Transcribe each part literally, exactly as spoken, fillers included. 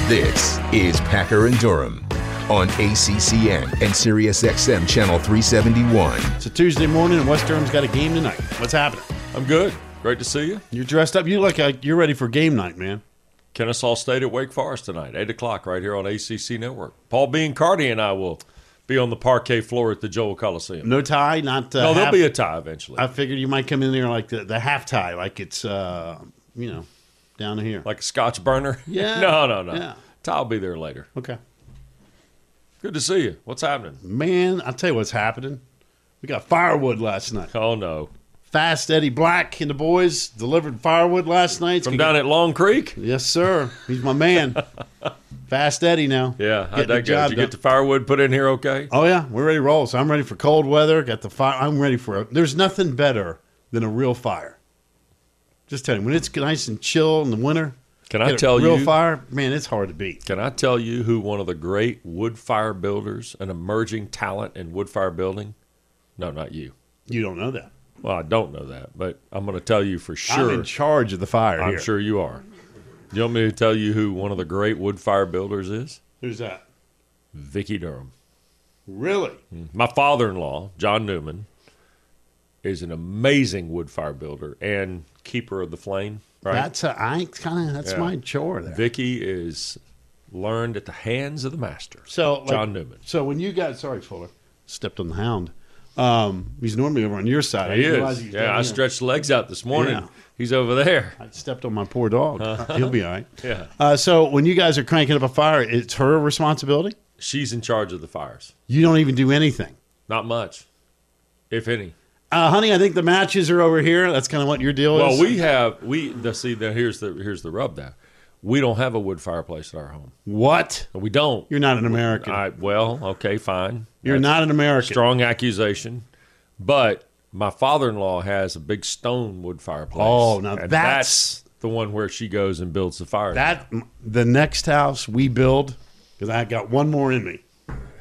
This is Packer and Durham on A C C N and Sirius X M Channel three seventy-one. It's a Tuesday morning, and West Durham's got a game tonight. What's happening? I'm good. Great to see you. You're dressed up. You look like you're ready for game night, man. Kennesaw State at Wake Forest tonight, eight o'clock right here on A C C Network. Paul Biancardi and I will be on the parquet floor at the Joel Coliseum. No tie, not uh, No, there'll half, be a tie eventually. I figured you might come in there like the, the half tie, like it's, uh, you know, down here. Like a Scotch burner? Yeah. no, no, no. Yeah. Tie will be there later. Okay. Good to see you. What's happening? Man, I'll tell you what's happening. We got firewood last night. Oh, no. Fast Eddie Black and the boys delivered firewood last night. From down at Long Creek? Yes, sir. He's my man. Fast Eddie now. Yeah. How'd Getting the that go? job Did you done. get the firewood put in here okay? Oh, yeah. We're ready to roll. So I'm ready for cold weather. Got the fire. I'm ready for it. There's nothing better than a real fire. Just tell you, when it's nice and chill in the winter, Can I get a tell real you? fire, man, it's hard to beat. Can I tell you who one of the great wood fire builders, an emerging talent in wood fire building? No, not you. You don't know that. Well, I don't know that, but I'm going to tell you for sure. I'm in charge of the fire I'm here. sure you are. Do you want me to tell you who one of the great wood fire builders is? Who's that? Vicki Durham. Really? My father-in-law, John Newman, is an amazing wood fire builder and keeper of the flame. Right? That's a, I kind of that's Yeah. my chore there. Vicki is learned at the hands of the master, So like, John Newman. So when you guys, sorry, Fuller, stepped on the hound. Um, he's normally over on your side. I He didn't realize is. was Yeah, down I here. stretched the legs out this morning. Yeah. He's over there. I stepped on my poor dog. He'll be all right. Yeah. Uh, so when you guys are cranking up a fire, it's her responsibility. She's in charge of the fires. You don't even do anything. Not much, if any. Uh, honey, I think the matches are over here. That's kind of what your deal Well, is. we have we the see the, here's the here's the rub now. We don't have a wood fireplace at our home. What? We don't. You're not an American. I well, okay, fine. You're That's not an American. strong accusation, but my father-in-law has a big stone wood fireplace. Oh, now and that's- the one where she goes and builds the fire. That the next house we build, because I got one more in me.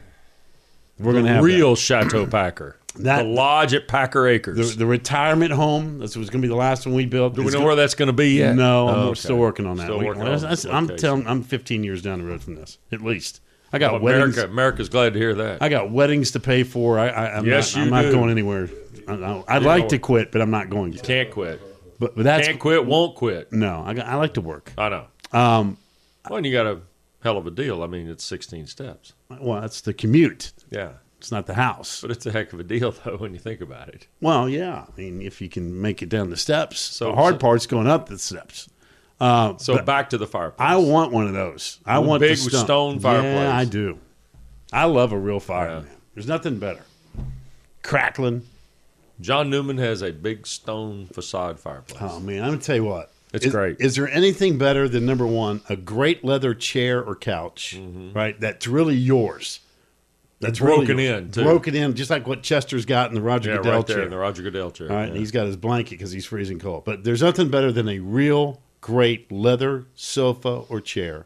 We're the gonna have real Chateau Packer. That- the lodge at Packer that. Acres. the, the retirement home. This was going to be the last one we built. Do we It's know gonna- where that's going to be yet? No, I'm Oh, okay. still working on that. Still We- working well, on that's- the I'm location. telling. I'm fifteen years down the road from this, at least. I got Well, weddings. America, America's glad to hear that. I got weddings to pay for. I, I, I'm Yes, not, you I'm not do. going anywhere. I, I, I'd You like know to it. quit, but I'm not going to. Can't quit. But, but that's Can't quit, won't quit. no. I, got, I like to work. I know. Um, Well, and you got a hell of a deal. I mean, it's sixteen steps. well, that's the commute. Yeah. It's not the house. But it's a heck of a deal, though, when you think about it. Well, yeah. I mean, if you can make it down the steps, So- the hard so- part's going up the steps. Uh, So but back to the fireplace. I want one of those. I A want big the stone, stone fireplace. Yeah, I do. I love a real fire. Yeah. Man. There's nothing better. Crackling. John Newman has a big stone facade fireplace. Oh man, I'm gonna tell you what. It's Is- great. Is there anything better than number one, a great leather chair or couch, right? That's really yours. That's Mm-hmm. broken really yours. in, too. Broken in, just like what Chester's got in the Roger yeah, Goodell right there chair. in the Roger Goodell chair. All right, yeah. and he's got his blanket because he's freezing cold. But there's nothing better than a real great leather sofa or chair,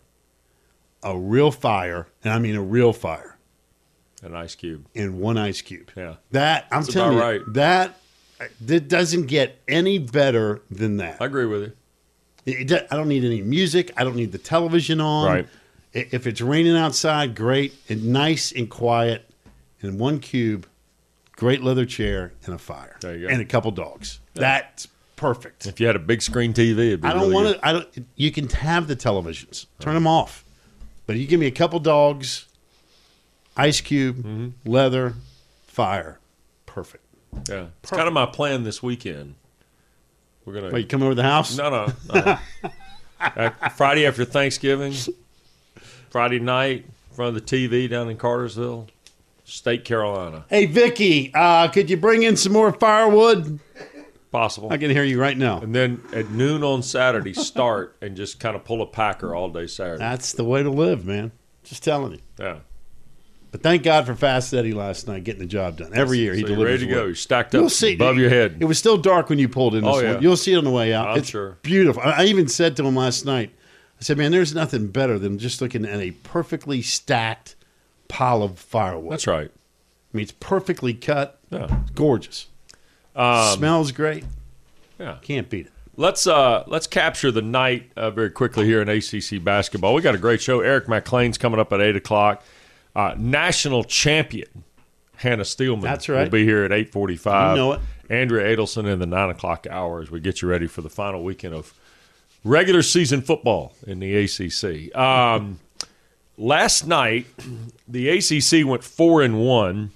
a real fire, and I mean a real fire, An ice cube. and one ice cube. Yeah. That I'm That's telling you, about right. that that doesn't get any better than that. I agree with you. It, it, I don't need any music. I don't need the television on. Right. I- If it's raining outside, great. And nice and quiet. In one cube, great leather chair and a fire. There you go. And a couple dogs. That's perfect. If you had a big screen T V, it'd be I don't really want good. to. I don't. You can have the televisions. Turn them off. But you give me a couple dogs, ice cube, Mm-hmm. leather, fire. Perfect. Yeah. It's kind of my plan this weekend. We're going to. Wait, you come over to the house? No, no. no. Uh, Friday after Thanksgiving, Friday night, in front of the T V down in Cartersville, State Carolina. Hey, Vicky, uh, could you bring in some more firewood? Possible. I can hear you right now. And then at noon on Saturday, start and just kind of pull a packer all day Saturday. That's the way to live, man. Just telling you. Yeah. But thank God for Fast Eddie last night getting the job done. Every year he So you're delivers. ready to go. work. You're stacked You'll up see. above your head. It was still dark when you pulled in this Oh, yeah. one. You'll see it on the way out. I'm it's sure. beautiful. I I even said to him last night, I said, man, there's nothing better than just looking at a perfectly stacked pile of firewood. That's right. I mean, it's perfectly cut. Yeah. It's gorgeous. Um, Smells great. yeah. Can't beat it. let's uh, let's capture the night uh, very quickly here in A C C basketball. We got a great show. Eric McLean's coming up at eight o'clock. Uh, national champion Hannah Steelman That's right. will be here at eight forty-five. You know it. Andrea Adelson in the nine o'clock hour as we get you ready for the final weekend of regular season football in the A C C. Um, last night, the A C C went four and one,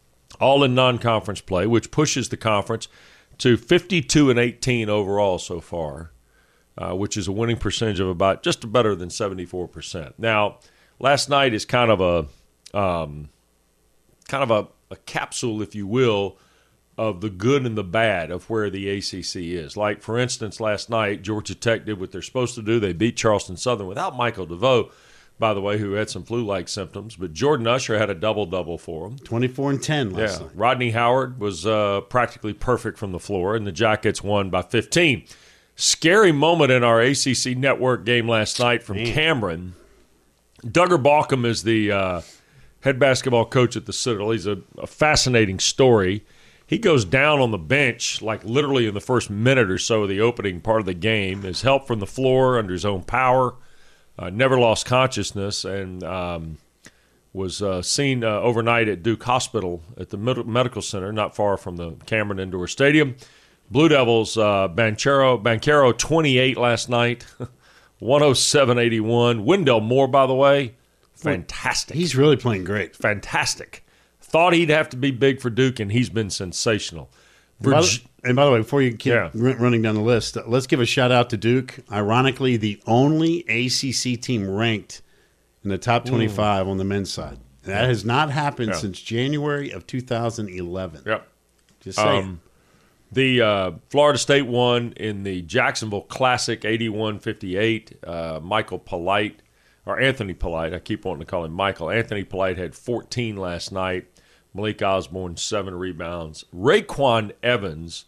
all in non-conference play, which pushes the conference to fifty-two and eighteen overall so far, uh, which is a winning percentage of about just better than seventy-four percent. Now, last night is kind of a um, kind of a, a capsule, if you will, of the good and the bad of where the A C C is. Like, for instance, last night, Georgia Tech did what they're supposed to do. They beat Charleston Southern without Michael DeVoe, by the way, who had some flu-like symptoms. But Jordan Usher had a double-double for him. twenty-four and ten last Yeah. night. Rodney Howard was uh, practically perfect from the floor, and the Jackets won by fifteen. Scary moment in our A C C Network game last night from Man. Cameron. Duggar Balcom is the uh, head basketball coach at the Citadel. He's a, a fascinating story. He goes down on the bench, like literally in the first minute or so of the opening part of the game. His help from the floor under his own power. Uh, never lost consciousness and um, was uh, seen uh, overnight at Duke Hospital at the Med- Medical Center, not far from the Cameron Indoor Stadium. Blue Devils, uh, Banchero, Banchero twenty-eight last night, one oh seven eighty-one. Wendell Moore, by the way, fantastic. He's really playing great. fantastic. Thought he'd have to be big for Duke, and he's been sensational. By the- Virg- and by the way, before you keep Yeah. run- running down the list, uh, let's give a shout out to Duke. Ironically, the only A C C team ranked in the top twenty-five on the men's side. That has not happened Yeah. since January of two thousand eleven. Yep. Just saying. Um, the uh, Florida State won in the Jacksonville Classic eighty-one fifty-eight. Uh, Michael Polite, or Anthony Polite, I keep wanting to call him Michael. Anthony Polite had fourteen last night. Malik Osborne, seven rebounds. Raekwon Evans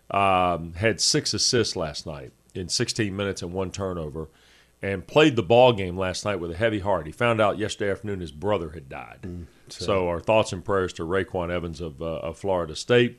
um, had six assists last night in sixteen minutes and one turnover and played the ball game last night with a heavy heart. He found out yesterday afternoon his brother had died. Mm, so. so our thoughts and prayers to Raekwon Evans of, uh, of Florida State.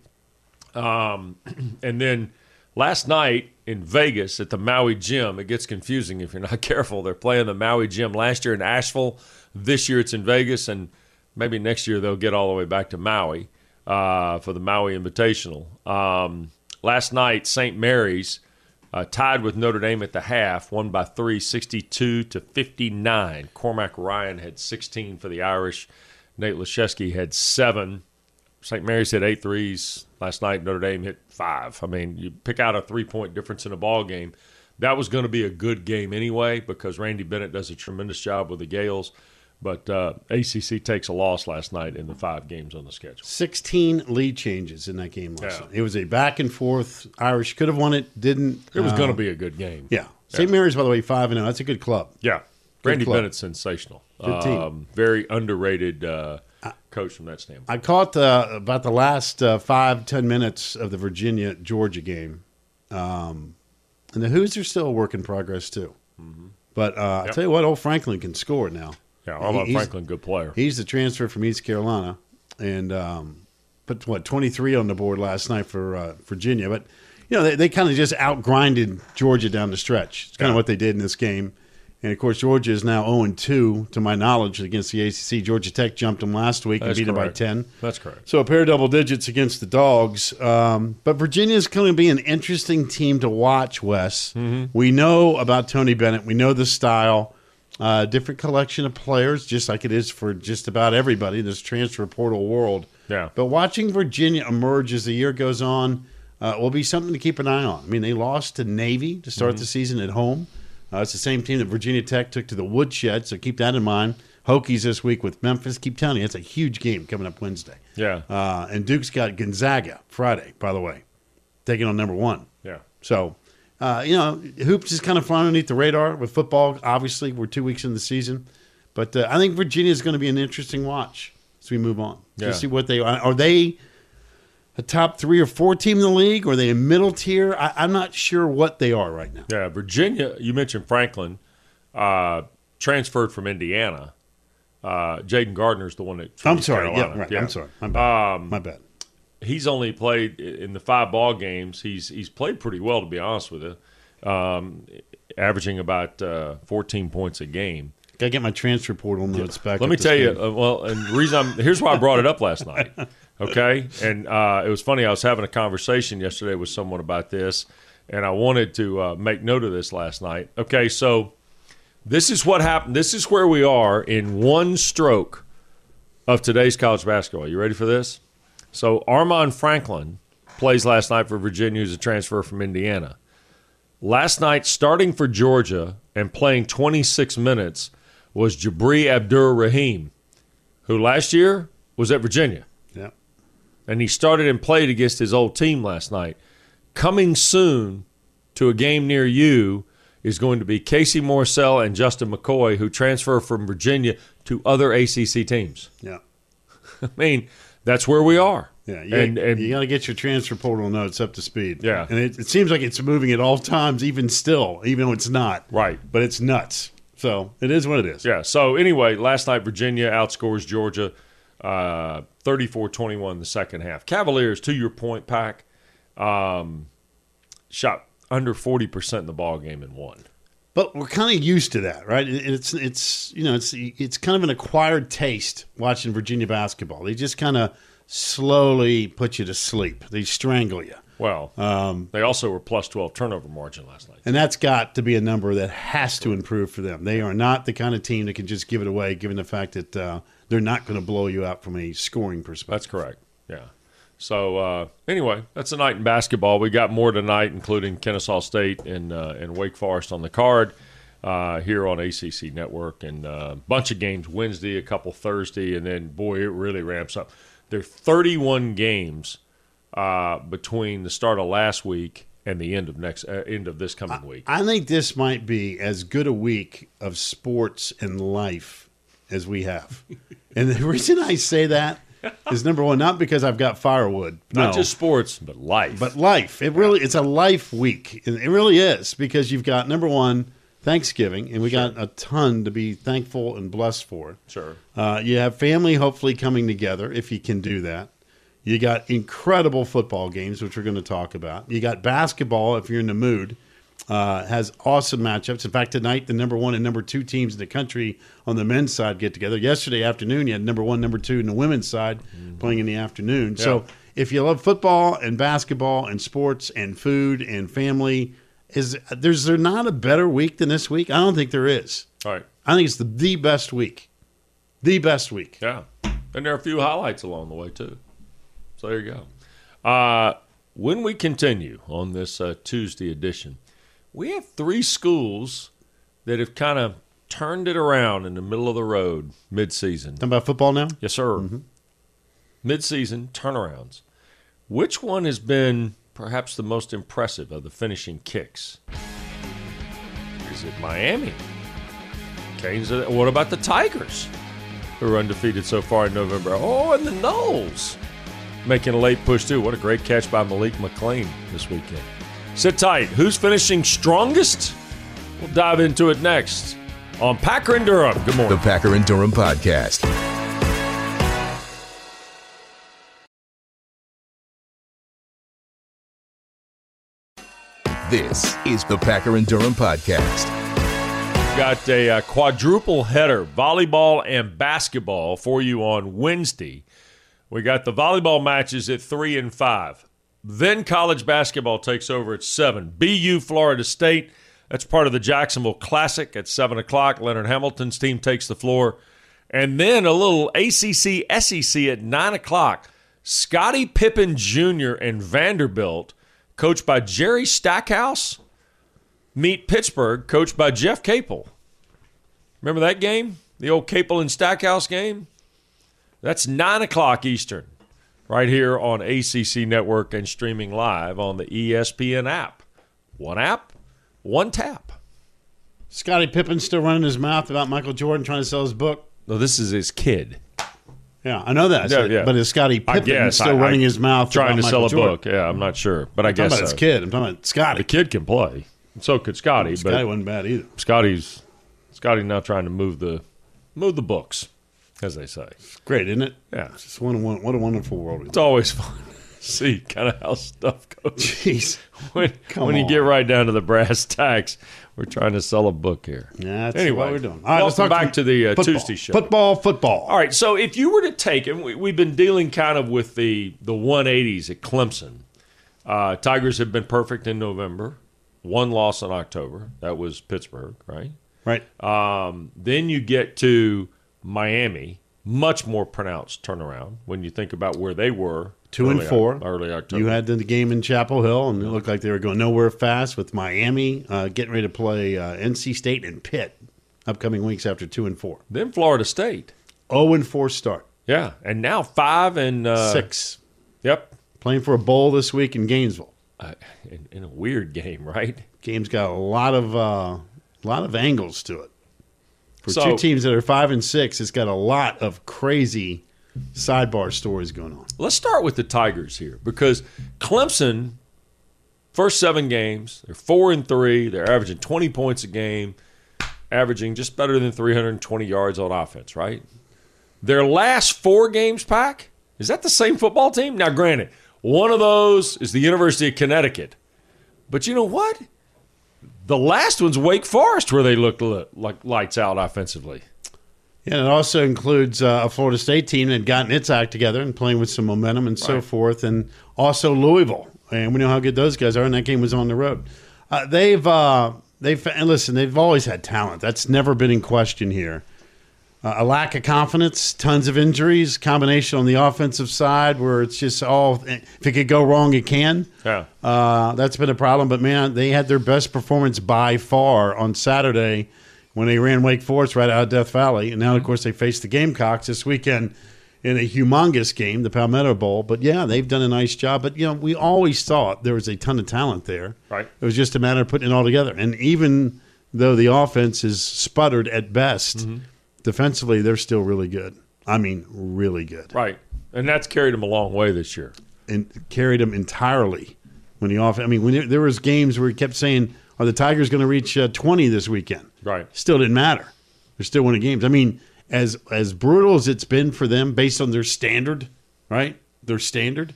Um, and then last night in Vegas at the Maui Gym, it gets confusing if you're not careful. They're playing the Maui Gym last year in Asheville. This year it's in Vegas, and maybe next year they'll get all the way back to Maui uh, for the Maui Invitational. Um, last night, Saint Mary's uh, tied with Notre Dame at the half, won by three, sixty-two to fifty-nine. Cormac Ryan had sixteen for the Irish. Nate Laszewski had seven. Saint Mary's hit eight threes last night. Notre Dame hit five. I mean, you pick out a three-point difference in a ball game. That was going to be a good game anyway because Randy Bennett does a tremendous job with the Gales. But uh, A C C takes a loss last night in the five games on the schedule. sixteen lead changes in that game last Yeah. night. It was a back and forth. Irish could have won it, didn't. It was Uh, going to be a good game. Yeah. Saint Mary's, by the way, five and zero. That's a good club. Yeah. Randy club. Bennett's sensational. Good team. Um, very underrated uh, coach from that standpoint. I caught uh, about the last uh, five, ten minutes of the Virginia Georgia game. Um, and the Hoos are still a work in progress, too. Mm-hmm. But uh, I'll Yep. tell you what, old Franklin can score now. Yeah, Armand He's- Franklin, good player. He's the transfer from East Carolina, and um, put what twenty-three on the board last night for uh, Virginia. But you know they, they kind of just outgrinded Georgia down the stretch. It's kind of Yeah. what they did in this game. And of course, Georgia is now zero and two to my knowledge against the A C C. Georgia Tech jumped them last week and That's beat them by correct. ten. That's correct. So a pair of double digits against the Dogs. Um, but Virginia is going to be an interesting team to watch, Wes. Mm-hmm. We know about Tony Bennett. We know the style. Uh, different collection of players, just like it is for just about everybody in this transfer portal world. Yeah. But watching Virginia emerge as the year goes on uh, will be something to keep an eye on. I mean, they lost to Navy to start Mm-hmm. the season at home. Uh, it's the same team that Virginia Tech took to the woodshed, so keep that in mind. Hokies this week with Memphis. Keep telling you, it's a huge game coming up Wednesday. Yeah. Uh, and Duke's got Gonzaga Friday, by the way, taking on number one. Yeah. So, uh, you know, hoops is kind of flying underneath the radar with football. Obviously, we're two weeks in the season. But uh, I think Virginia is going to be an interesting watch as we move on. Yeah. To see what they are. Are they a top three or four team in the league? Or are they a middle tier? I, I'm not sure what they are right now. Yeah, Virginia, you mentioned Franklin, uh, transferred from Indiana. Uh, Jaden Gardner's the one that. I'm sorry. Yeah, right. I'm sorry. My bad. Um, My bad. he's only played in the five ball games. He's he's played pretty well, to be honest with you, um, averaging about uh, fourteen points a game. Got to get my transfer portal notes back. Let me tell you, uh, well, and the reason I'm here's why I brought it up last night. Okay, and uh, it was funny. I was having a conversation yesterday with someone about this, and I wanted to uh, make note of this last night. Okay, so this is what happened. This is where we are in one stroke of today's college basketball. You ready for this? So Armand Franklin plays last night for Virginia, who's a transfer from Indiana. Last night, starting for Georgia and playing twenty-six minutes, was Jabri Abdur-Rahim, who last year was at Virginia. Yeah. And he started and played against his old team last night. Coming soon to a game near you is going to be Casey Morsell and Justin McCoy, who transfer from Virginia to other A C C teams. Yeah. I mean, that's where we are. Yeah, you, and, and, you got to get your transfer portal notes up to speed. Yeah. And it, it seems like it's moving at all times, even still, even though it's not. Right. But it's nuts. So it is what it is. Yeah. So anyway, last night Virginia outscores Georgia uh, thirty-four twenty-one in the second half. Cavaliers, to your point, Pack, um, shot under forty percent in the ball game and won. But we're kind of used to that, right? It- It's it's you know it's it's kind of an acquired taste watching Virginia basketball. They just kind of slowly put you to sleep. They strangle you. Well, um, they also were plus twelve turnover margin last night. And that's got to be a number that has to improve for them. They are not the kind of team that can just give it away, given the fact that uh, they're not going to blow you out from a scoring perspective. That's correct. Yeah. So uh, anyway, that's a night in basketball. We got more tonight, including Kennesaw State and uh, and Wake Forest on the card uh, here on A C C Network, and a uh, bunch of games Wednesday, a couple Thursday, and then boy, it really ramps up. There are thirty-one games uh, between the start of last week and the end of next uh, end of this coming week. I think this might be as good a week of sports and life as we have. And the reason I say that is, number one, not because I've got firewood. Not no, just sports, but life. but life. It really it's a life week. And it really is, because you've got, number one, Thanksgiving, and we Sure. got a ton to be thankful and blessed for. Sure. Uh, you have family hopefully coming together, if you can do that. You got incredible football games, which we're going to talk about. You got basketball, if you're in the mood. Uh, has awesome matchups. In fact, tonight, the number one and number two teams in the country on the men's side get together. Yesterday afternoon, you had number one, number two in the women's side mm-hmm. playing in the afternoon. Yeah. So if you love football and basketball and sports and food and family, is there's there not a better week than this week? I don't think there is. All right. I think it's the, the best week. The best week. Yeah. And there are a few highlights along the way, too. So there you go. Uh, when we continue on this uh, Tuesday edition, we have three schools that have kind of turned it around in the middle of the road mid-season. Talking about football now? Yes, sir. Mm-hmm. Mid-season turnarounds. Which one has been perhaps the most impressive of the finishing kicks? Is it Miami? Canes, what about the Tigers, who are undefeated so far in November? Oh, and the Noles making a late push, too. What a great catch by Malik McLean this weekend. Sit tight. Who's finishing strongest? We'll dive into it next on Packer and Durham. Good morning. The Packer and Durham Podcast. This is the Packer and Durham Podcast. Got a uh, quadruple header, volleyball and basketball, for you on Wednesday. We got the volleyball matches at three and five. Then college basketball takes over at seven. B U Florida State. That's part of the Jacksonville Classic at seven o'clock. Leonard Hamilton's team takes the floor. And then a little A C C S E C at nine o'clock. Scottie Pippen Junior and Vanderbilt, coached by Jerry Stackhouse, meet Pittsburgh, coached by Jeff Capel. Remember that game? The old Capel and Stackhouse game? That's nine o'clock Eastern, right here on A C C Network and streaming live on the E S P N app. One app, one tap. Scottie Pippen still running his mouth about Michael Jordan trying to sell his book. No, this is his kid. Yeah, I know that. Yeah, yeah. But is Scottie I Pippen guess. still I- running I- his mouth Trying about to sell Michael a Jordan? book. Yeah, I'm not sure, but I I'm talking guess about so. his kid. I'm talking about Scottie. The kid can play. So could Scotty. Scottie but wasn't bad either. Scotty's Scotty now trying to move the move the books, as they say. Great, isn't it? Yeah. It's just one, one, what a wonderful world. we live It's always fun. see kind of how stuff goes. Jeez. When, Come when you on. get right down to the brass tacks, we're trying to sell a book here. Yeah, that's anyway, what we're doing. All right, let's welcome talk back to the uh, football. Tuesday show. Football, football. All right, so if you were to take, and we, we've been dealing kind of with the, the one eighties at Clemson. Uh, Tigers have been perfect in November. One loss in October. That was Pittsburgh, right? Right. Um, then you get to Miami, much more pronounced turnaround when you think about where they were. Two and early, four. Early October. You had the game in Chapel Hill, and it looked like they were going nowhere fast with Miami uh, getting ready to play uh, N C State and Pitt upcoming weeks after two and four. Then Florida State. Oh and four start. Yeah, and now five and uh, Six. Yep, Playing for a bowl this week in Gainesville. uh, in, in a weird game, right? Game's got a lot of uh, lot of angles to it. For So- two teams that are five and six, it's got a lot of crazy sidebar stories going on. Let's start with the Tigers here because Clemson, first seven games, they're four and three. They're averaging twenty points a game, averaging just better than three hundred twenty yards on offense, right? Their last four games, Pack, is that the same football team? Now, granted, one of those is the University of Connecticut. But you know what? The last one's Wake Forest where they looked li- like lights out offensively. Yeah, and it also includes uh, a Florida State team that had gotten its act together and playing with some momentum and so Right. forth, and also Louisville. And we know how good those guys are, and that game was on the road. Uh, they've uh, they've and listen, they've always had talent. That's never been in question here. Uh, a lack of confidence, tons of injuries, combination on the offensive side where it's just all if it could go wrong, it can. Yeah. Uh, that's been a problem. But man, they had their best performance by far on Saturday when they ran Wake Forest right out of Death Valley. And now, of course, they face the Gamecocks this weekend in a humongous game, the Palmetto Bowl. But, yeah, they've done a nice job. But, you know, we always thought there was a ton of talent there. Right. It was just a matter of putting it all together. And even though the offense is sputtered at best, mm-hmm. defensively they're still really good. I mean, really good. Right. And that's carried them a long way this year. And carried them entirely when the offense – I mean, when there, there was games where he kept saying, are the Tigers going to reach uh, twenty this weekend? Right. Still didn't matter. They're still winning games. I mean, as as brutal as it's been for them based on their standard, right? Their standard.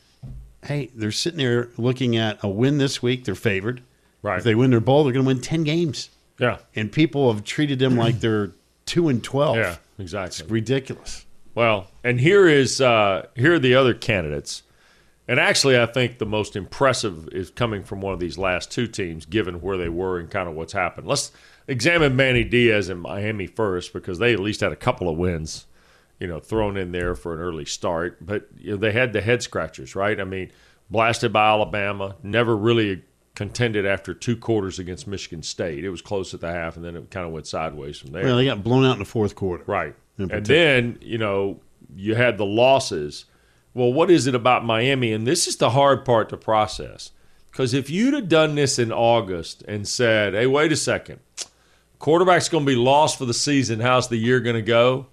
Hey, they're sitting there looking at a win this week. They're favored. Right. If they win their bowl, they're going to win ten games. Yeah. And people have treated them like they're two and twelve. Yeah, exactly. It's ridiculous. Well, and here is uh, here are the other candidates. And actually, I think the most impressive is coming from one of these last two teams, given where they were and kind of what's happened. Let's examine Manny Diaz and Miami first, because they at least had a couple of wins, you know, thrown in there for an early start. But you know, they had the head scratchers, right? I mean, blasted by Alabama, never really contended after two quarters against Michigan State. It was close at the half, and then it kind of went sideways from there. Well, they got blown out in the fourth quarter. Right. In And particular. then, you know, you had the losses. Well, what is it about Miami? And this is the hard part to process. Because if you'd have done this in August and said, hey, wait a second, quarterback's going to be lost for the season, how's the year going to go?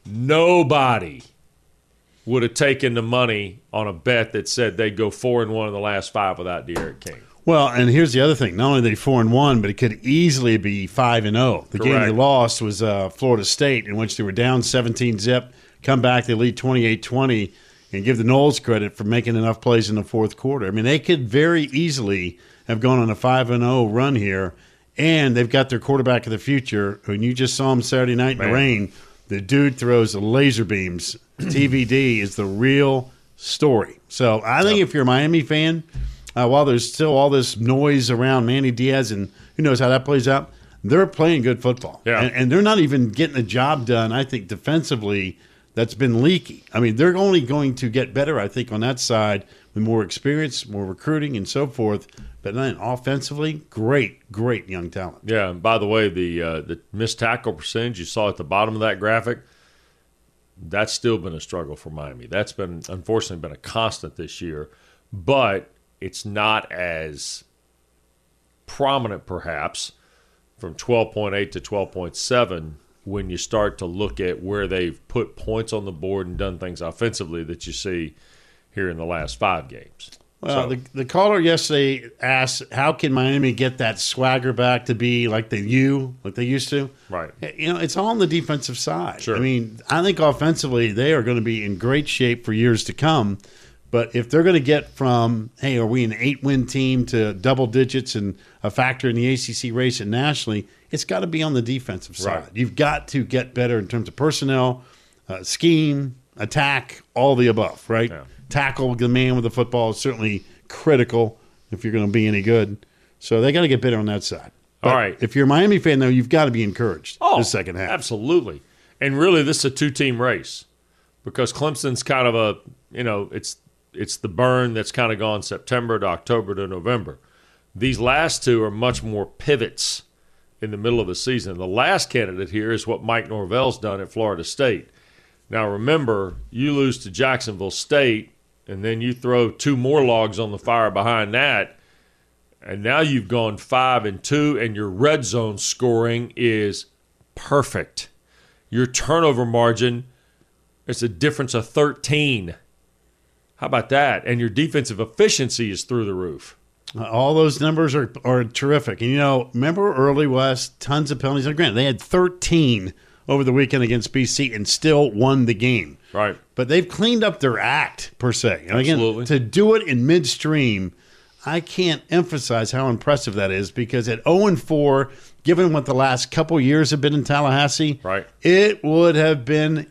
Nobody would have taken the money on a bet that said they'd go four and one in the last five without De'Aaron King. Well, and here's the other thing. Not only are they four and one, but it could easily be five and zero. The game Correct. they lost was uh, Florida State, in which they were down seventeen zip, come back, they lead twenty-eight twenty, and give the Knowles credit for making enough plays in the fourth quarter. I mean, they could very easily have gone on a five and zero run here, and they've got their quarterback of the future, who you just saw him Saturday night in Man. the rain. The dude throws laser beams. T V D is the real story. So I think Yep. if you're a Miami fan, uh, while there's still all this noise around Manny Diaz and who knows how that plays out, they're playing good football. Yeah. And, and they're not even getting the job done, I think, defensively. That's been leaky. I mean, they're only going to get better, I think, on that side with more experience, more recruiting, and so forth. But then offensively, great, great young talent. Yeah, and by the way, the uh, the missed tackle percentage you saw at the bottom of that graphic, that's still been a struggle for Miami. That's been, unfortunately, been a constant this year. But it's not as prominent, perhaps, from twelve point eight to twelve point seven when you start to look at where they've put points on the board and done things offensively that you see here in the last five games. Well, So- the, the caller yesterday asked, how can Miami get that swagger back to be like the U, like they used to? Right. You know, it's all on the defensive side. Sure. I mean, I think offensively they are going to be in great shape for years to come. But if they're going to get from, hey, are we an eight-win team to double digits and a factor in the A C C race and nationally, it's got to be on the defensive side. Right. You've got to get better in terms of personnel, uh, scheme, attack, all the above, right? Yeah. Tackle the man with the football is certainly critical if you're going to be any good. So they got to get better on that side. But All right. if you're a Miami fan, though, you've got to be encouraged Oh, this second half. Absolutely. And really, this is a two-team race because Clemson's kind of a, you know, it's it's the burn that's kind of gone September to October to November. These last two are much more pivots in the middle of the season. The last candidate here is what Mike Norvell's done at Florida State. Now, remember, you lose to Jacksonville State, and then you throw two more logs on the fire behind that, and now you've gone five and two, and your red zone scoring is perfect. Your turnover margin is a difference of thirteen. How about that? And your defensive efficiency is through the roof. All those numbers are, are terrific. And, you know, remember early West, tons of penalties. Now, granted, they had thirteen over the weekend against B C and still won the game. Right. But they've cleaned up their act, per se. And again, Absolutely. to do it in midstream, I can't emphasize how impressive that is because at oh and four, given what the last couple years have been in Tallahassee, Right. it would have been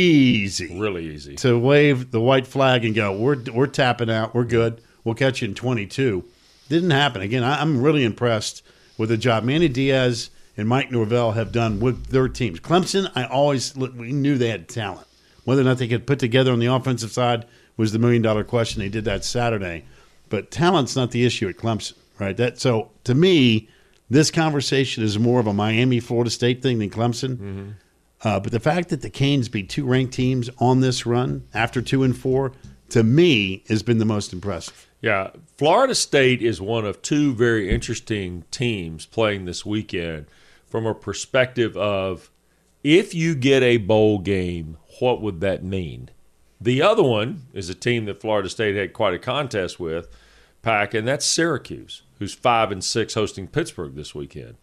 easy. Really easy. To wave the white flag and go, we're we're tapping out, we're good, we'll catch you in twenty-two. Didn't happen. Again, I, I'm really impressed with the job Manny Diaz and Mike Norvell have done with their teams. Clemson, I always we knew they had talent. Whether or not they could put together on the offensive side was the million dollar question. They did that Saturday, but talent's not the issue at Clemson, right? That so to me, this conversation is more of a Miami Florida State thing than Clemson. Mm-hmm. Uh, but the fact that the Canes beat two ranked teams on this run after two and four, to me, has been the most impressive. Yeah, Florida State is one of two very interesting teams playing this weekend from a perspective of if you get a bowl game, what would that mean? The other one is a team that Florida State had quite a contest with, Pack, and that's Syracuse, who's five and six hosting Pittsburgh this weekend.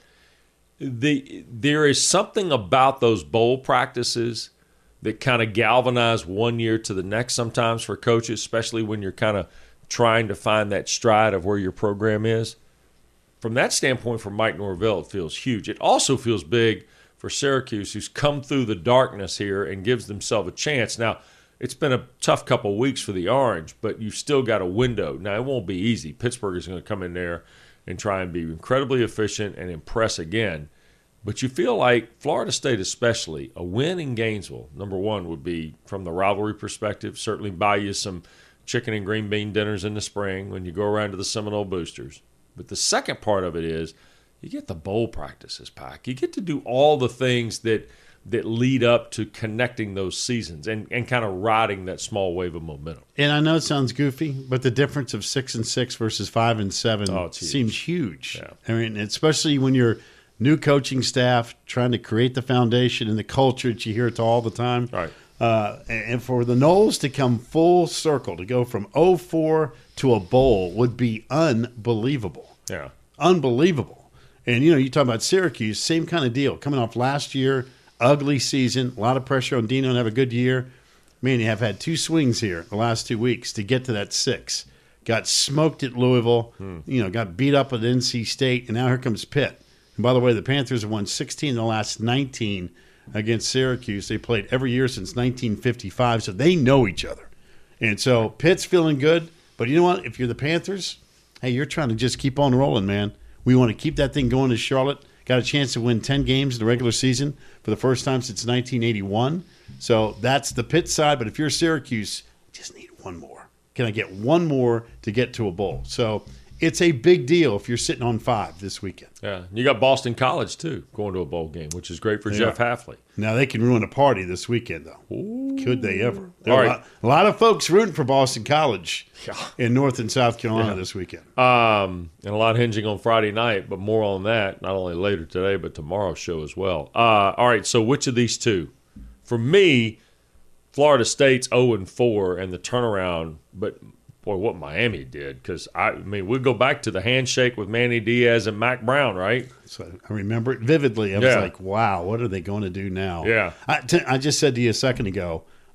The there is something about those bowl practices that kind of galvanize one year to the next sometimes for coaches, especially when you're kind of trying to find that stride of where your program is. From that standpoint, for Mike Norvell, it feels huge. It also feels big for Syracuse, who's come through the darkness here and gives themselves a chance. Now, it's been a tough couple of weeks for the Orange, but you've still got a window. Now, it won't be easy. Pittsburgh is going to come in there and try and be incredibly efficient and impress again. But you feel like Florida State especially, a win in Gainesville, number one, would be, from the rivalry perspective, certainly buy you some chicken and green bean dinners in the spring when you go around to the Seminole Boosters. But the second part of it is you get the bowl practices, Pac. You get to do all the things that that lead up to connecting those seasons and, and kind of riding that small wave of momentum. And I know it sounds goofy, but the difference of six and six versus five and seven Oh, it's huge. seems huge. Yeah. I mean, especially when you're new coaching staff trying to create the foundation and the culture that you hear it all the time. Right. Uh, and for the Noles to come full circle, to go from oh four to a bowl would be unbelievable. Yeah. Unbelievable. And, you know, you talk about Syracuse, same kind of deal. Coming off last year, ugly season, a lot of pressure on Dino to have a good year. Man, you have had two swings here the last two weeks to get to that six. Got smoked at Louisville, hmm. you know, got beat up at N C State, and now here comes Pitt. And by the way, the Panthers have won sixteen of the last nineteen against Syracuse. They played every year since nineteen fifty-five, so they know each other. And so Pitt's feeling good, but you know what? If you're the Panthers, hey, you're trying to just keep on rolling, man. We want to keep that thing going to Charlotte. Got a chance to win ten games in the regular season for the first time since nineteen eighty-one. So that's the Pitt side. But if you're Syracuse, just need one more. Can I get one more to get to a bowl? So it's a big deal if you're sitting on five this weekend. Yeah. You got Boston College, too, going to a bowl game, which is great for Yeah. Jeff Hafley. Now, they can ruin a party this weekend, though. Ooh. Could they ever? There All are a, right. lot, a lot of folks rooting for Boston College Yeah. in North and South Carolina Yeah. this weekend. Um, and a lot hinging on Friday night, but more on that, not only later today, but tomorrow's show as well. Uh, all right, so which of these two? For me, Florida State's oh and four and the turnaround, but boy, what Miami did, because I, I mean, we go back to the handshake with Manny Diaz and Mac Brown, right? So I remember it vividly. I was Yeah. like, wow, what are they going to do now? Yeah. I, t- I just said to you a second ago,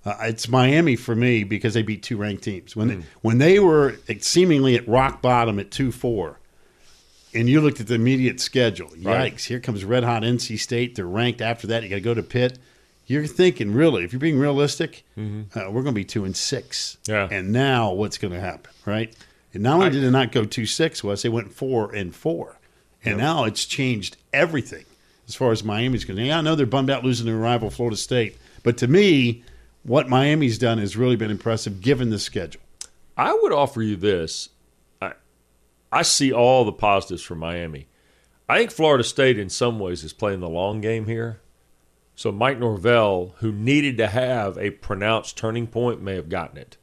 Uh, it's Miami for me because they beat two ranked teams. When, mm. they, when they were seemingly at rock bottom at two four, and you looked at the immediate schedule, yikes, right. Here comes red-hot N C State. They're ranked after that. You got to go to Pitt. You're thinking, really, if you're being realistic, mm-hmm. uh, we're going to be two and six. Yeah. And now what's going to happen, right? And not only I, did it not go two six, Wes, they went four and four. And yep. now it's changed everything as far as Miami's concerned. Yeah, I know they're bummed out losing their rival, Florida State. But to me, what Miami's done has really been impressive given the schedule. I would offer you this. I, I see all the positives for Miami. I think Florida State in some ways is playing the long game here. So Mike Norvell, who needed to have a pronounced turning point, may have gotten it.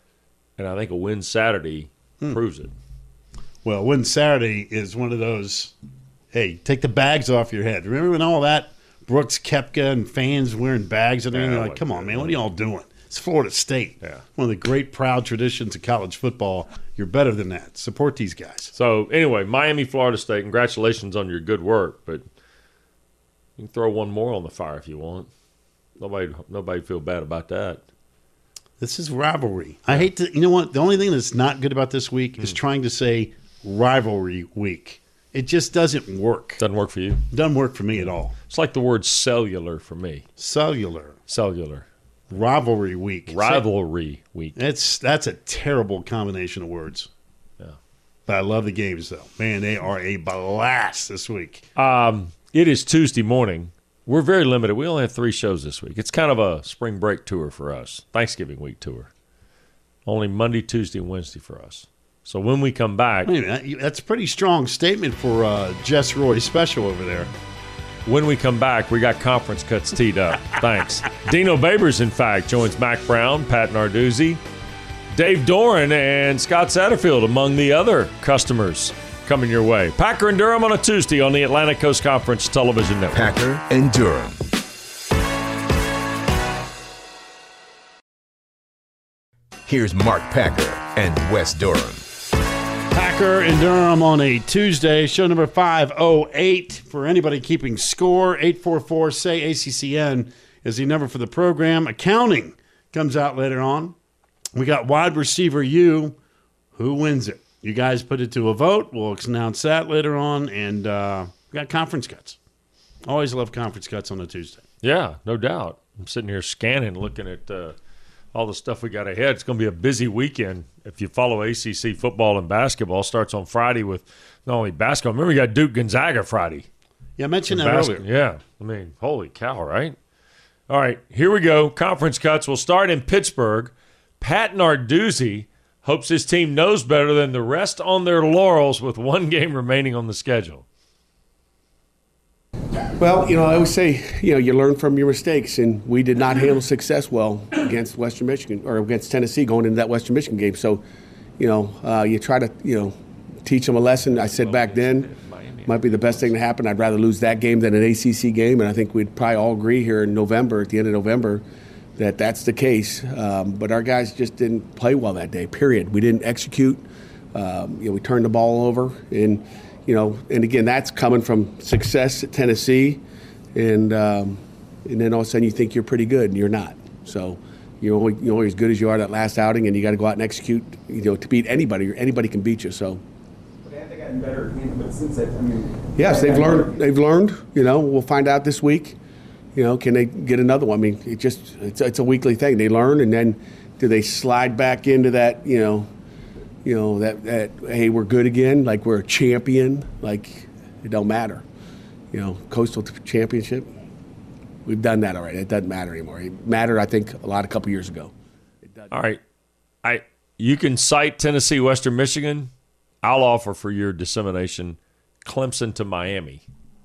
And I think a win Saturday hmm. proves it. Well, win Saturday is one of those, hey, take the bags off your head. Remember when all that Brooks Koepka and fans wearing bags and everything? Yeah, like, come on, man, what are y'all doing? It's Florida State. Yeah. One of the great, proud traditions of college football. You're better than that. Support these guys. So, anyway, Miami, Florida State, congratulations on your good work, but you can throw one more on the fire if you want. Nobody nobody feel bad about that. This is rivalry. I hate to – you know what? The only thing that's not good about this week mm. is trying to say rivalry week. It just doesn't work. Doesn't work for you? Doesn't work for me at all. It's like the word cellular for me. Cellular. Cellular. Rivalry week. Rivalry week. That's that's a terrible combination of words. Yeah. But I love the games, though. Man, they are a blast this week. Um, it is Tuesday morning. We're very limited. We only have three shows this week. It's kind of a spring break tour for us, Thanksgiving week tour. Only Monday, Tuesday, and Wednesday for us. So when we come back. Wait a minute, that's a pretty strong statement for uh, Jess Roy's special over there. When we come back, we got conference cuts teed up. Thanks. Dino Babers, in fact, joins Mac Brown, Pat Narduzzi, Dave Doran, and Scott Satterfield, among the other customers coming your way. Packer and Durham on a Tuesday on the Atlantic Coast Conference Television Network. Packer and Durham. Here's Mark Packer and Wes Durham. Packer and Durham on a Tuesday, show number five oh eight. For anybody keeping score, eight four four, S A Y, A C C N is the number for the program. Accounting comes out later on. We got wide receiver U. Who wins it? You guys put it to a vote. We'll announce that later on. And uh, we got conference cuts. Always love conference cuts on a Tuesday. Yeah, no doubt. I'm sitting here scanning, looking at uh, all the stuff we got ahead. It's going to be a busy weekend. If you follow A C C football and basketball, starts on Friday with not only basketball. Remember, we got Duke Gonzaga Friday. Yeah, I mentioned that bas- earlier. Yeah. I mean, holy cow, right? All right, here we go. Conference cuts. We'll start in Pittsburgh. Pat Narduzzi hopes his team knows better than the rest on their laurels with one game remaining on the schedule. Well, you know, I always say, you know, you learn from your mistakes, and we did not handle success well against Western Michigan or against Tennessee going into that Western Michigan game. So, you know, uh, you try to, you know, teach them a lesson. I said back then, might be the best thing to happen. I'd rather lose that game than an A C C game, and I think we'd probably all agree here in November, at the end of November, that that's the case. Um, but our guys just didn't play well that day, period. We didn't execute. Um, you know, we turned the ball over, and you know, and again, that's coming from success at Tennessee, and um, and then all of a sudden you think you're pretty good, and you're not. So you're only, you're only as good as you are that last outing, and you got to go out and execute. You know, to beat anybody, or anybody can beat you. So. But have they gotten better? But since that, I mean, yes, they've learned. They've learned. You know, we'll find out this week. You know, can they get another one? I mean, it just it's it's a weekly thing. They learn, and then do they slide back into that? You know. You know, that, that, hey, we're good again, like we're a champion, like it don't matter. You know, Coastal Championship, we've done that already. It doesn't matter anymore. It mattered, I think, a lot a couple years ago. All right. I You can cite Tennessee, Western Michigan. I'll offer for your dissemination Clemson to Miami.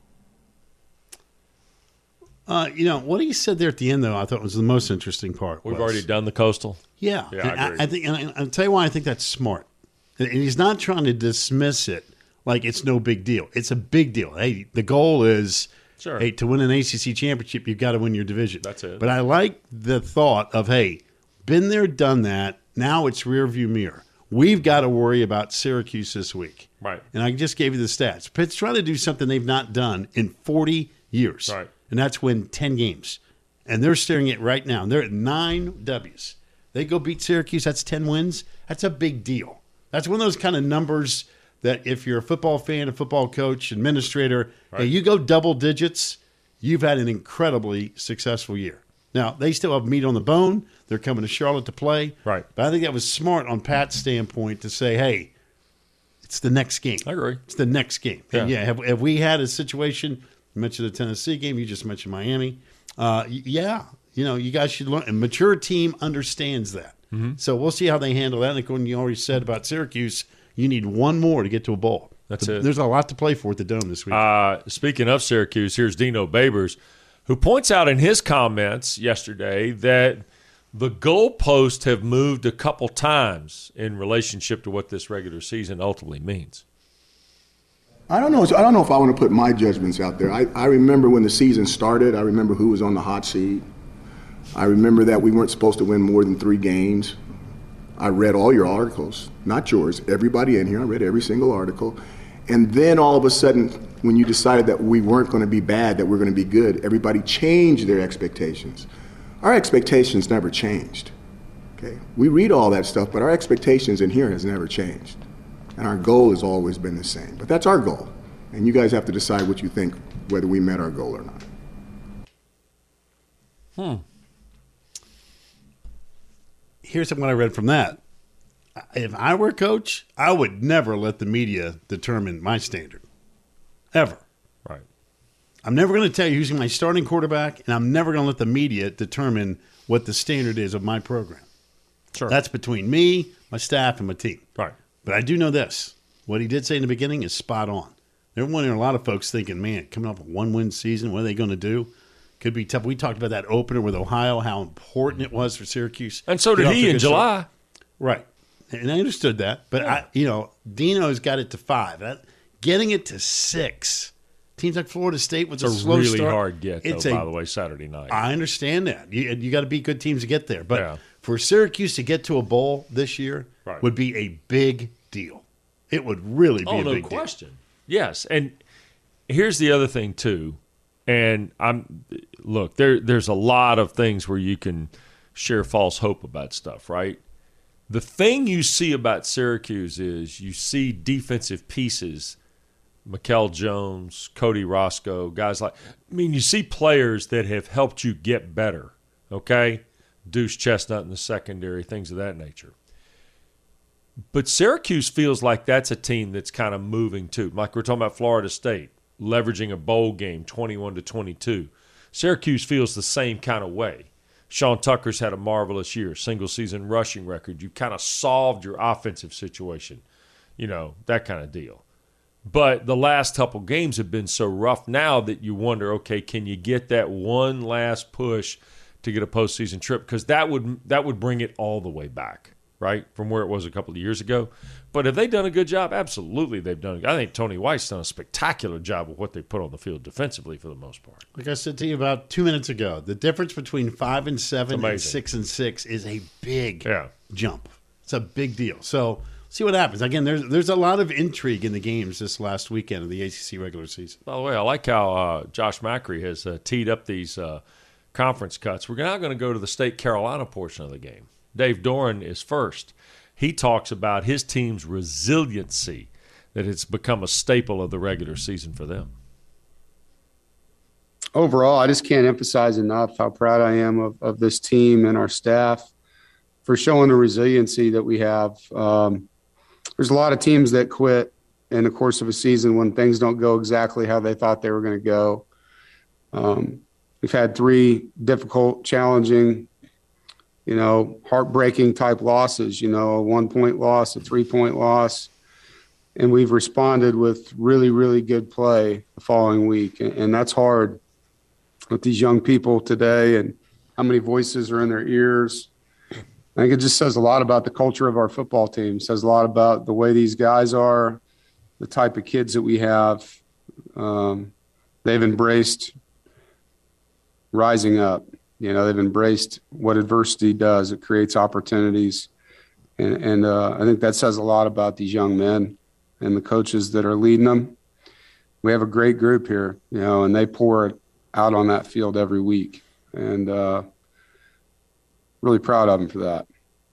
Uh, you know, what he said there at the end, though, I thought was the most interesting part. We've was, already done the Coastal. Yeah. yeah I, agree. I, I think, and I'll tell you why I think that's smart. And he's not trying to dismiss it like it's no big deal. It's a big deal. Hey, the goal is, sure. hey, to win an A C C championship, you've got to win your division. That's it. But I like the thought of, hey, been there, done that. Now it's rearview mirror. We've got to worry about Syracuse this week. Right. And I just gave you the stats. Pitt's trying to do something they've not done in forty years. Right. And that's win ten games. and they're staring at right now. They're at nine W's. They go beat Syracuse. That's ten wins. That's a big deal. That's one of those kind of numbers that if you're a football fan, a football coach, administrator, Right. hey, you go double digits, you've had an incredibly successful year. Now, they still have meat on the bone. They're coming to Charlotte to play. Right. But I think that was smart on Pat's standpoint to say, hey, it's the next game. I agree. It's the next game. And Yeah. yeah, have, have we had a situation, you mentioned the Tennessee game, you just mentioned Miami. Uh, y- yeah, you know, you guys should learn. A mature team understands that. Mm-hmm. So we'll see how they handle that. And according to you already said about Syracuse, you need one more to get to a bowl. That's The- it. There's a lot to play for at the Dome this week. Uh, speaking of Syracuse, here's Dino Babers, who points out in his comments yesterday that the goalposts have moved a couple times in relationship to what this regular season ultimately means. I don't know. I don't know if I want to put my judgments out there. I, I remember when the season started. I remember who was on the hot seat. I remember that we weren't supposed to win more than three games. I read all your articles, not yours, everybody in here. I read every single article. And then all of a sudden, when you decided that we weren't going to be bad, that we're going to be good, everybody changed their expectations. Our expectations never changed. Okay? We read all that stuff, but our expectations in here has never changed. And our goal has always been the same. But that's our goal. And you guys have to decide what you think, whether we met our goal or not. Hmm. Here's what I read from that. If I were a coach, I would never let the media determine my standard. Ever. Right. I'm never going to tell you who's my starting quarterback, and I'm never going to let the media determine what the standard is of my program. Sure. That's between me, my staff, and my team. Right. But I do know this. What he did say in the beginning is spot on. There were a lot of folks thinking, man, coming off a one-win season, what are they going to do? Could be tough. We talked about that opener with Ohio, how important it was for Syracuse. And so did Get off to he a in good start. July. Right. And I understood that. But, Yeah. I, you know, Dino's got it to five. That, getting it to six. Teams like Florida State was It's a a slow really start. hard get, though, It's a- by the way, Saturday night. I understand that. You, you got to beat good teams to get there. But Yeah. for Syracuse to get to a bowl this year Right. would be a big deal. It would really be Oh, a no big question. Yes, and here's the other thing too. And I'm look there. There's a lot of things where you can share false hope about stuff, right? The thing you see about Syracuse is you see defensive pieces, Mikel Jones, Cody Roscoe, guys like. I mean, you see players that have helped you get better. Okay, Deuce Chestnut in the secondary, things of that nature. But Syracuse feels like that's a team that's kind of moving too. Like we're talking about Florida State, leveraging a bowl game, twenty-one to twenty-two. Syracuse feels the same kind of way. Sean Tucker's had a marvelous year, single season rushing record. You kind of solved your offensive situation, you know, that kind of deal. But the last couple games have been so rough now that you wonder, okay, can you get that one last push to get a postseason trip? Because that would that would bring it all the way back, right, from where it was a couple of years ago. But have they done a good job? Absolutely, they've done. I think Tony White's done a spectacular job with what they put on the field defensively for the most part. Like I said to you about two minutes ago, the difference between five and seven and amazing. six and six is a big Yeah. jump. It's a big deal. So see what happens. Again, there's there's a lot of intrigue in the games this last weekend of the A C C regular season. By the way, I like how uh, Josh Macri has uh, teed up these uh, conference cuts. We're now going to go to the State Carolina portion of the game. Dave Doran is first. He talks about his team's resiliency, that it's become a staple of the regular season for them. Overall, I just can't emphasize enough how proud I am of, of this team and our staff for showing the resiliency that we have. Um, there's a lot of teams that quit in the course of a season when things don't go exactly how they thought they were going to go. Um, we've had three difficult, challenging, you know, heartbreaking type losses, you know, a one point loss, a three point loss. And we've responded with really, really good play the following week. And, and that's hard with these young people today and how many voices are in their ears. I think it just says a lot about the culture of our football team. It says a lot about the way these guys are, the type of kids that we have. Um, they've embraced rising up. You know, they've embraced what adversity does. It creates opportunities. And, and uh, I think that says a lot about these young men and the coaches that are leading them. We have a great group here, you know, and they pour it out on that field every week. and uh, really proud of him for that.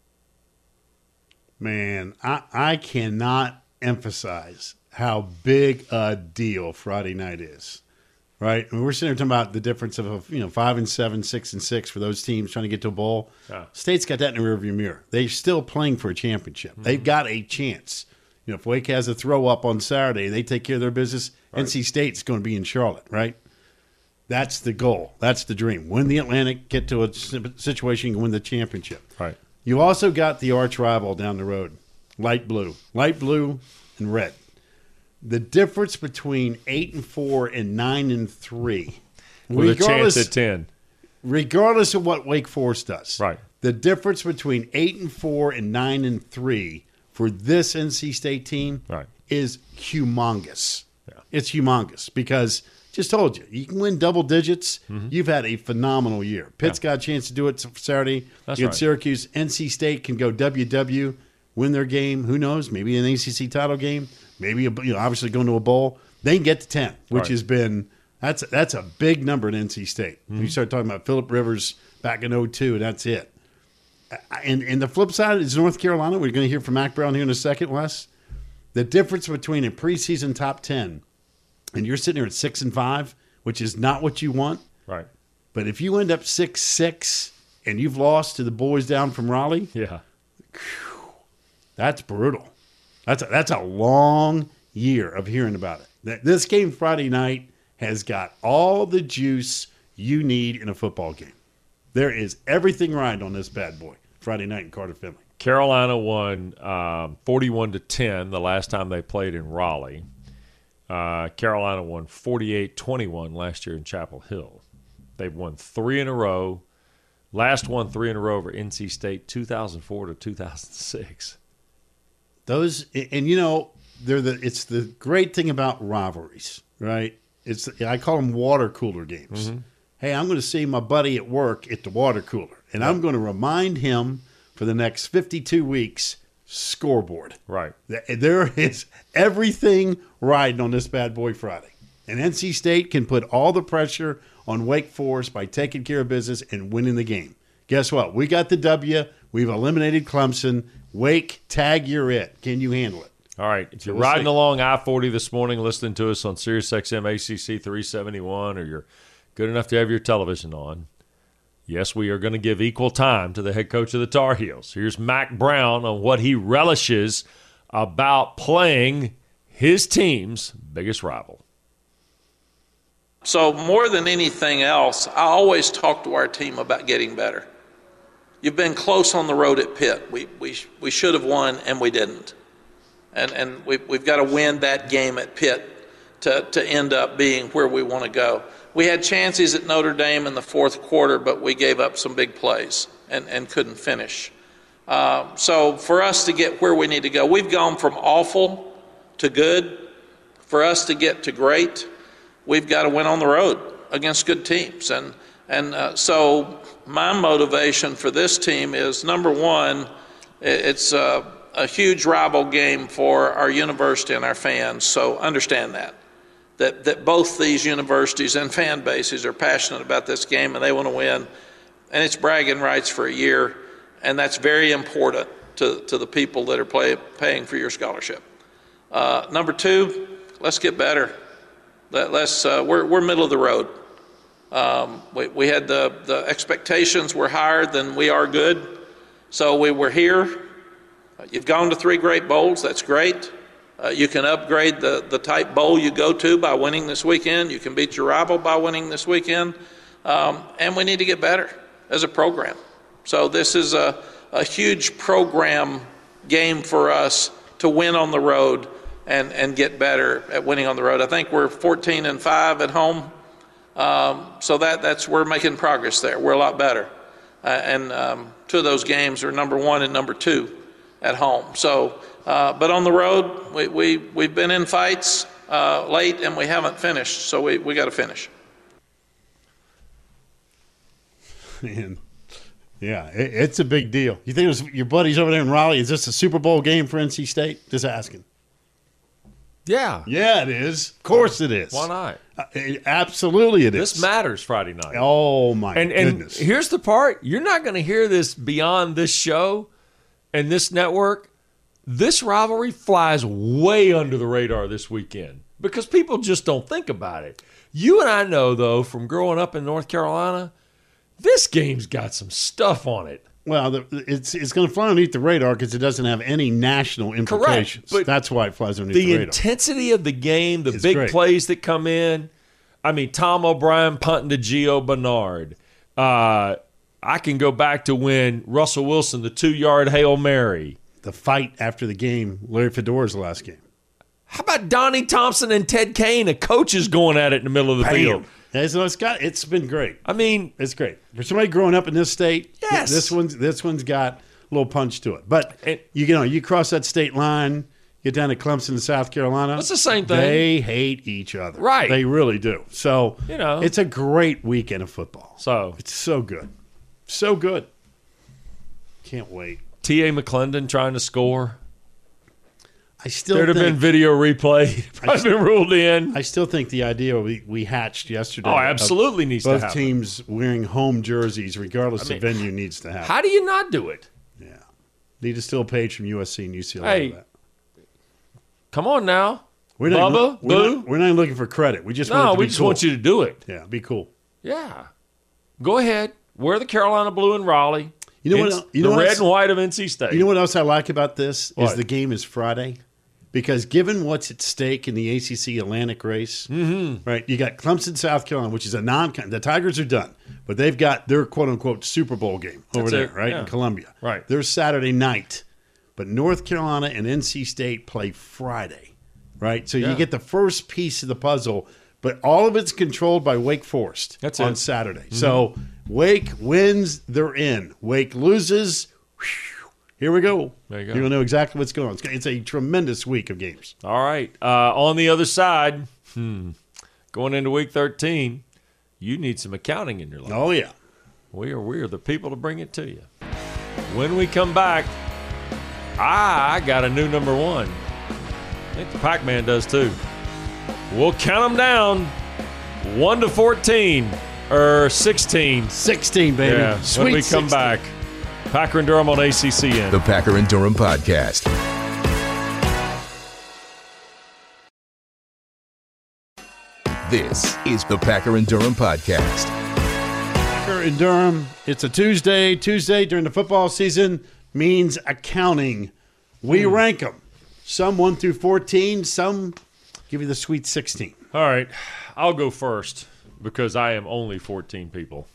Man, I, I cannot emphasize how big a deal Friday night is, right? I mean, we're sitting here talking about the difference of, you know, five and seven, six and six for those teams trying to get to a bowl. Yeah. State's got that in the rearview mirror. They're still playing for a championship. Mm-hmm. They've got a chance. You know, if Wake has a throw up on Saturday, they take care of their business. Right. N C State's going to be in Charlotte, right? That's the goal. That's the dream. Win the Atlantic, get to a situation, you can win the championship. Right. You also got the arch rival down the road, light blue, light blue and red. The difference between eight and four and nine and three, with a chance at ten, regardless of what Wake Forest does. Right. The difference between eight and four and nine and three for this N C State team right. is humongous. Yeah. It's humongous because. Just told you, you can win double digits. Mm-hmm. You've had a phenomenal year. Pitt's yeah. got a chance to do it Saturday That's against right. Syracuse. N C State can go W W, win their game. Who knows? Maybe an A C C title game. Maybe a, you know, obviously going to a bowl. They can get to ten, which right. has been that's that's a big number at N C State. Mm-hmm. You start talking about Phillip Rivers back in oh two, and that's it. And and the flip side is North Carolina. We're going to hear from Mack Brown here in a second, Wes. The difference between a preseason top ten. And you're sitting here at six and five, which is not what you want. Right. But if you end up six six and you've lost to the boys down from Raleigh, yeah, whew, that's brutal. That's a, that's a long year of hearing about it. This game Friday night has got all the juice you need in a football game. There is everything right on this bad boy Friday night in Carter Finley. Carolina won um, forty-one to ten the last time they played in Raleigh. Uh, Carolina won forty-eight twenty-one last year in Chapel Hill. They've won three in a row. Last one three in a row over N C State, two thousand four to two thousand six. Those and you know they're the. It's the great thing about rivalries, right? It's I call them water cooler games. Mm-hmm. Hey, I'm going to see my buddy at work at the water cooler, and yeah. I'm going to remind him for the next fifty-two weeks. Scoreboard. Right. There is everything riding on this bad boy Friday. And N C State can put all the pressure on Wake Forest by taking care of business and winning the game. Guess what? We got the W. We've eliminated Clemson. Wake, tag, you're it. Can you handle it? All right. If you're we'll riding see. along I forty this morning listening to us on Sirius X M A C C three seventy-one or you're good enough to have your television on, yes, we are going to give equal time to the head coach of the Tar Heels. Here's Mack Brown on what he relishes about playing his team's biggest rival. So more than anything else, I always talk to our team about getting better. You've been close on the road at Pitt. We we we should have won, and we didn't. And and we, we've got to win that game at Pitt to, to end up being where we want to go. We had chances at Notre Dame in the fourth quarter, but we gave up some big plays and, and couldn't finish. Uh, so for us to get where we need to go, we've gone from awful to good. For us to get to great, we've got to win on the road against good teams. And, and uh, so my motivation for this team is, number one, it's a, a huge rival game for our university and our fans, so understand that. That, that both these universities and fan bases are passionate about this game and they want to win. And it's bragging rights for a year, and that's very important to, to the people that are play, paying for your scholarship. Uh, number two, let's get better. Let, let's, uh, we're, we're middle of the road. Um, we, we had the, the expectations were higher than we are good. So we were here. You've gone to three great bowls. That's great. Uh, you can upgrade the, the type bowl you go to by winning this weekend. You can beat your rival by winning this weekend. Um, and we need to get better as a program. So this is a, a huge program game for us to win on the road and, and get better at winning on the road. I think we're fourteen and five at home. Um, so that, that's we're making progress there. We're a lot better. Uh, and um, two of those games are number one and number two at home. So, uh, but on the road, we, we, we've been in fights uh, late and we haven't finished. So we, we got to finish. Man, yeah, it, it's a big deal. You think it was your buddies over there in Raleigh? Is this a Super Bowl game for N C State? Just asking. Yeah. Yeah, it is. Of course it is. Why not? Uh, it- absolutely it is. This matters Friday night. Oh, my and, and goodness. here's the part. You're not going to hear this beyond this show and this network. This rivalry flies way under the radar this weekend because people just don't think about it. You and I know, though, from growing up in North Carolina, this game's got some stuff on it. Well, the, it's it's going to fly underneath the radar because it doesn't have any national implications. But That's why it flies underneath the, The radar. intensity of the game, the It's big great. plays that come in. I mean, Tom O'Brien punting to Gio Bernard. Uh, I can go back to when Russell Wilson, the two-yard Hail Mary. The fight after the game, Larry Fedora's last game. How about Donnie Thompson and Ted Kane, the coaches going at it in the middle of the field? Yeah, so it's got it's been great. I mean, It's great for somebody growing up in this state. Yes. this one's this one's got a little punch to it. But And- you know, you cross that state line, get down to Clemson, South Carolina. It's the same thing. They hate each other, Right. They really do. So You know. it's a great weekend of football. so It's so good, so good. Can't wait. T A. McClendon trying to score. I still There'd have think, been video replay. Probably been ruled in. I still think the idea we, we hatched yesterday. Oh, of absolutely needs to both happen. teams wearing home jerseys, regardless I mean, of venue, needs to happen. How do you not do it? Yeah, need to steal a page from U S C and U C L A. Hey, for that. Come on now. We're not, Bubba, we're, Boo. not, we're not even looking for credit. We just want it No, to we be just cool. want you to do it. Yeah, be cool. Yeah. Go ahead. Wear the Carolina blue in Raleigh. You know It's what? You the know what red else- and white of N C State. You know what else I like about this is What? the game is Friday, because given what's at stake in the A C C Atlantic race, mm-hmm. right? You got Clemson, South Carolina, which is a non. The Tigers are done, but they've got their quote unquote Super Bowl game over That's there, it, right yeah. in Columbia. Right. They're Saturday night, but North Carolina and N C State play Friday, right? So Yeah. you get the first piece of the puzzle, but all of it's controlled by Wake Forest That's on it. Saturday. Mm-hmm. So Wake wins, they're in. Wake loses. Whew, here we go. There you go. You'll know exactly what's going on. It's, it's a tremendous week of games. All right. Uh, on the other side, hmm, going into week thirteen, you need some accounting in your life. Oh, yeah. We are we are the people to bring it to you. When we come back, I got a new number one. I think the Pac-Man does too. We'll count them down, one to fourteen or sixteen. sixteen, baby. Yeah. Sweet when we come sixteen. back, Packer and Durham on A C C N. The Packer and Durham Podcast. This is the Packer and Durham Podcast. Packer in Durham. It's a Tuesday. Tuesday during the football season means accounting. We Hmm. rank them. Some one through fourteen. Some give you the sweet sixteen. All right. I'll go first because I am only fourteen people.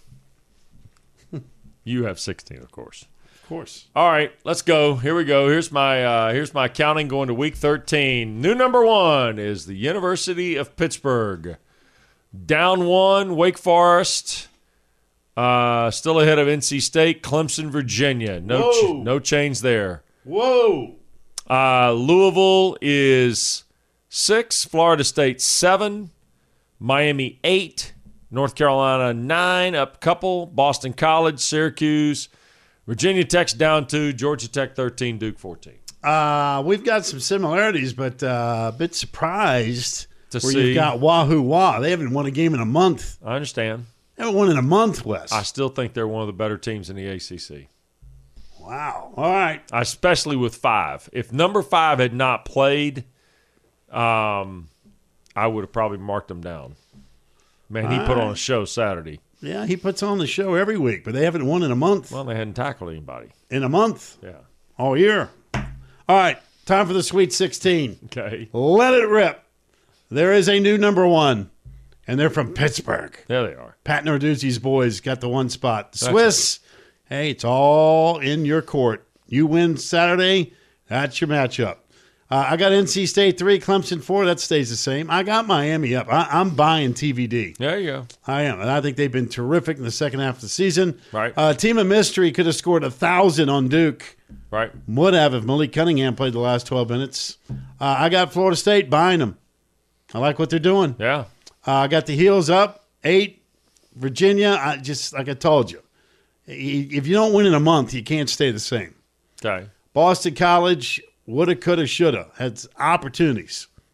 You have sixteen, of course. Of course. All right, let's go. Here we go. Here's my uh, here's my counting going to week thirteen. New number one is the University of Pittsburgh. Down one, Wake Forest. Uh, still ahead of N C State, Clemson, Virginia. No, ch- Whoa. no change there. Whoa. Uh, Louisville is six, Florida State seven, Miami eight, North Carolina nine, up a couple, Boston College, Syracuse, Virginia Tech's down two, Georgia Tech thirteen, Duke fourteen. Uh, we've got some similarities, but uh, a bit surprised To where see. you've got Wahoo Wah. They haven't won a game in a month. I understand. They haven't won in a month, Wes. I still think they're one of the better teams in the A C C, Wow. All right. especially with five. If number five had not played, um, I would have probably marked them down. Man, he All put on right. a show Saturday. Yeah, he puts on the show every week, but they haven't won in a month. Well, they hadn't tackled anybody. In a month. Yeah. All year. All right. Time for the Sweet sixteen. Okay. Let it rip. There is a new number one, and they're from Pittsburgh. There they are. Pat Narduzzi's boys got the one spot. The Swiss, hey, it's all in your court. You win Saturday, that's your matchup. Uh, I got N C State three, Clemson four. That stays the same. I got Miami up. I, I'm buying T V D. There you go. I am. And I think they've been terrific in the second half of the season. Right. Uh, Team of Mystery could have scored one thousand on Duke. Right. Would have if Malik Cunningham played the last twelve minutes. Uh, I got Florida State buying them. I like what they're doing. Yeah. Uh, I got the heels up, eight. Virginia, I just like I told you, if you don't win in a month, you can't stay the same. Okay. Boston College, woulda, coulda, shoulda, had opportunities.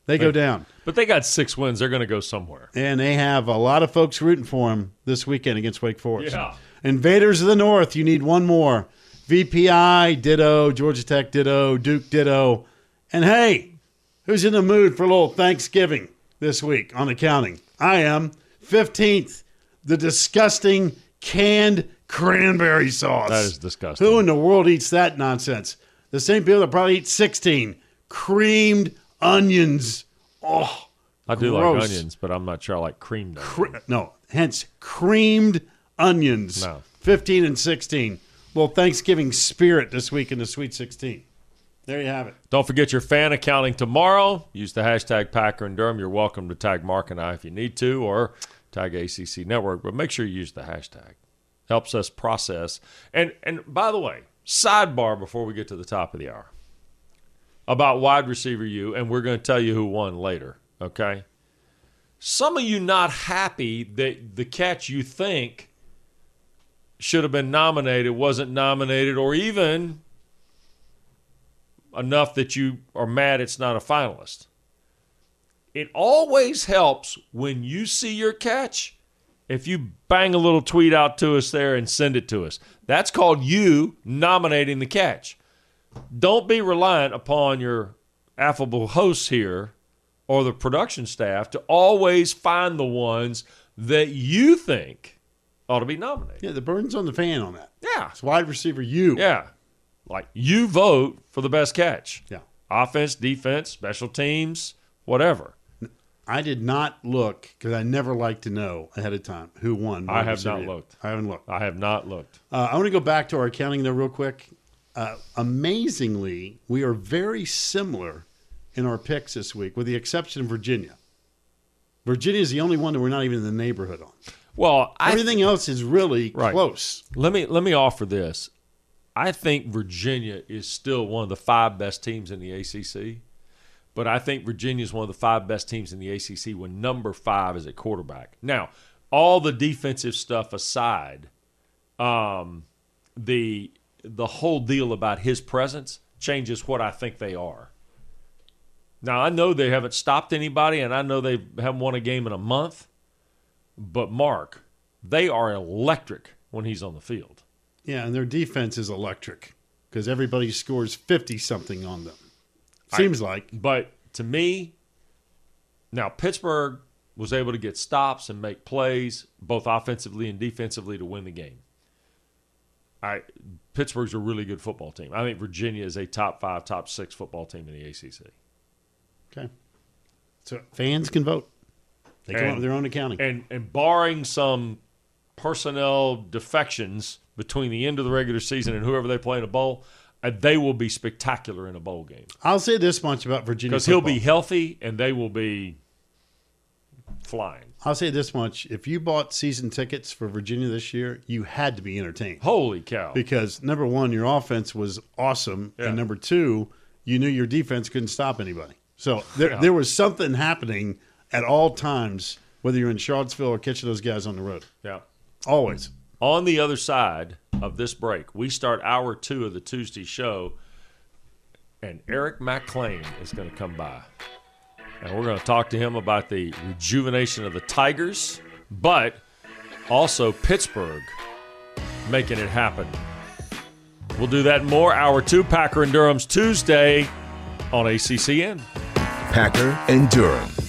They go down. But they got six wins. They're going to go somewhere. And they have a lot of folks rooting for them this weekend against Wake Forest. Yeah. Invaders of the North, you need one more. V P I, ditto. Georgia Tech, ditto. Duke, ditto. And hey, who's in the mood for a little Thanksgiving this week on accounting? I am. fifteenth, the disgusting canned cranberry sauce. That is disgusting. Who in the world eats that nonsense? The same people that probably eat sixteen. Creamed onions. Oh, I do gross. like onions, but I'm not sure I like creamed onions. Cre- no, hence creamed onions. No. fifteen and sixteen. Little Thanksgiving spirit this week in the Sweet sixteen. There you have it. Don't forget your fan accounting tomorrow. Use the hashtag Packer and Durham. You're welcome to tag Mark and I if you need to, or tag A C C Network, but make sure you use the hashtag. Helps us process. And and by the way, sidebar before we get to the top of the hour about wide receiver U, and we're going to tell you who won later, okay? Some of you not happy that the catch you think should have been nominated wasn't nominated, or even enough that you are mad it's not a finalist. It always helps when you see your catch if you bang a little tweet out to us there and send it to us. That's called you nominating the catch. Don't be reliant upon your affable hosts here or the production staff to always find the ones that you think ought to be nominated. Yeah, the burden's on the fan on that. Yeah. It's wide receiver you. Yeah. Like, you vote for the best catch. Yeah. Offense, defense, special teams, whatever. I did not look, because I never like to know ahead of time who won. I have not looked. I haven't looked. I have not looked. Uh, I want to go back to our accounting, though, real quick. Uh, amazingly, we are very similar in our picks this week, with the exception of Virginia. Virginia is the only one that we're not even in the neighborhood on. Well, I Everything else is really Right. close. Let me let me offer this. I think Virginia is still one of the five best teams in the A C C, but I think Virginia is one of the five best teams in the A C C when number five is at quarterback. Now, all the defensive stuff aside, um, the the whole deal about his presence changes what I think they are. Now, I know they haven't stopped anybody, and I know they haven't won a game in a month, but Mark, they are electric when he's on the field. Yeah, and their defense is electric because everybody scores fifty-something on them. Seems I, like. But to me, now Pittsburgh was able to get stops and make plays, both offensively and defensively, to win the game. I Pittsburgh's a really good football team. I think Virginia is a top five, top six football team in the A C C. Okay. So fans can vote. They come And- up with their own accounting. And and barring some personnel defections between the end of the regular season and whoever they play in a bowl, uh, they will be spectacular in a bowl game. I'll say this much about Virginia Because he'll football. be healthy and they will be flying. I'll say this much. If you bought season tickets for Virginia this year, you had to be entertained. Holy cow. Because, number one, your offense was awesome. Yeah. And number two, you knew your defense couldn't stop anybody. So there, Yeah. there was something happening at all times, whether you're in Charlottesville or catching those guys on the road. Yeah. Always. On the other side of this break, we start hour two of the Tuesday show, and Eric McClain is going to come by. And we're going to talk to him about the rejuvenation of the Tigers, but also Pittsburgh making it happen. We'll do that and more. Hour two, Packer and Durham's Tuesday on A C C N. Packer and Durham.